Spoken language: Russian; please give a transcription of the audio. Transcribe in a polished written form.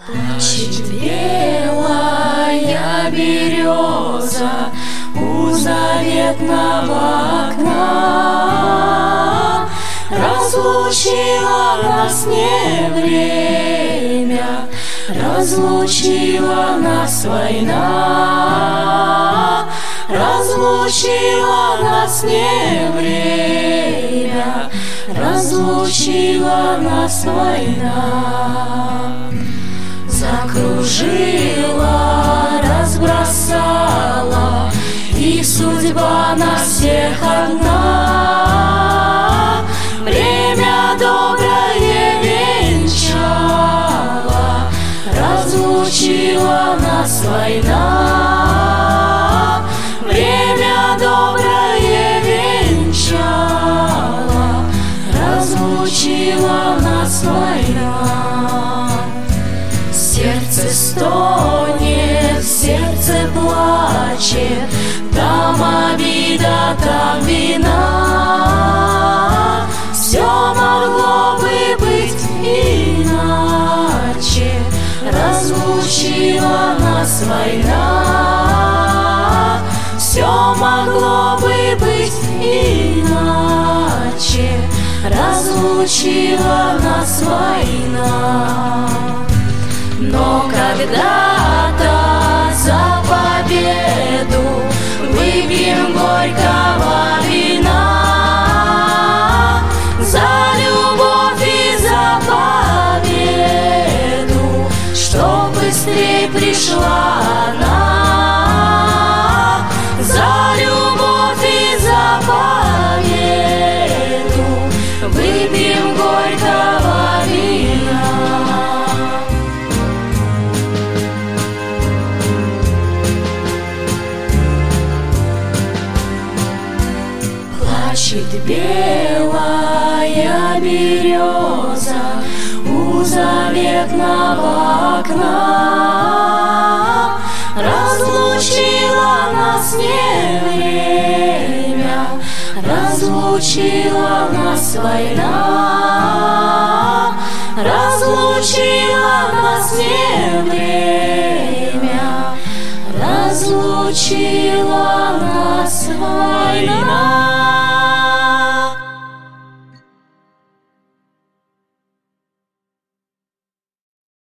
Плачет белая береза у заветного окна. Разлучила нас не время, разлучила нас война. Разлучила нас не время, разлучила нас война. Закружила, разбросала, и судьба на всех одна. Время доброе венчала, разлучила нас война. Время доброе венчала, разлучила нас война. Сердце стонет, сердце плачет, там обида, там вина. Все могло бы быть иначе, разлучила нас война. Все могло бы быть иначе, разлучила нас война. Но когда-то за победу выпьем горького вина, за любовь и за победу, чтоб быстрей пришла она. За любовь и за победу выпьем горького вина. Плачет белая береза у заветного окна. Разлучила нас не время, разлучила нас война. Разлучила нас не время, разлучила нас война.